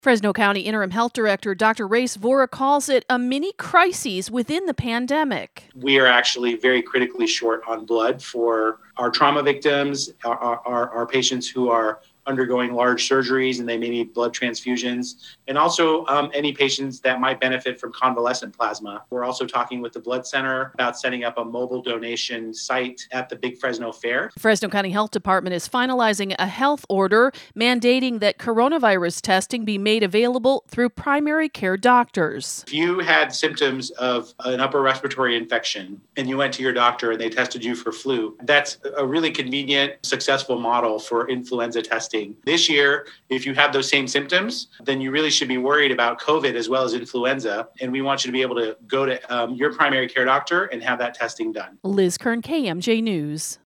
Fresno County Interim Health Director Dr. Race Vora calls it a mini crisis within the pandemic. We are actually very critically short on blood for our trauma victims, our patients who are undergoing large surgeries and they may need blood transfusions, and also any patients that might benefit from convalescent plasma. We're also talking with the Blood Center about setting up a mobile donation site at the Big Fresno Fair. The Fresno County Health Department is finalizing a health order mandating that coronavirus testing be made available through primary care doctors. If you had symptoms of an upper respiratory infection and you went to your doctor and they tested you for flu, that's a really convenient, successful model for influenza testing. This year, if you have those same symptoms, then you really should be worried about COVID as well as influenza. And we want you to be able to go to your primary care doctor and have that testing done. Liz Kern, KMJ News.